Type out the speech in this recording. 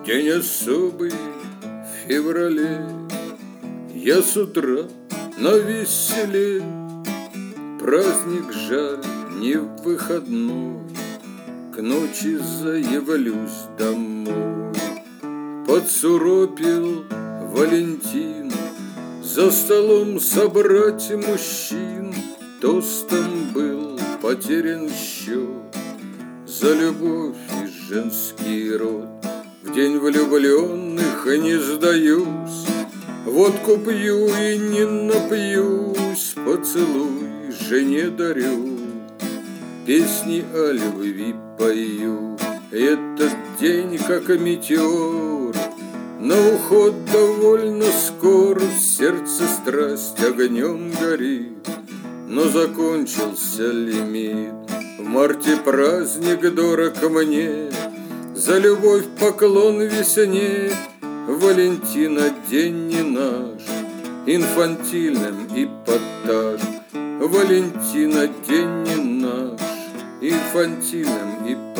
День особый в феврале, я с утра навеселе. Праздник, жаль, не в выходной, к ночи заявлюсь домой. Подсуропил Валентин, за столом собрать мужчин. Тостом был потерян счет за любовь и женский род. В день влюбленных не сдаюсь, водку пью и не напьюсь. Поцелуй жене дарю, песни о любви пою. Этот день, как метеор, на уход довольно скоро. В сердце страсть огнем горит, но закончился лимит. В марте праздник дорог мне, за любовь поклон весне. Валентина день не наш, инфантильным эпатаж. Валентина день не наш, инфантильным эпатаж.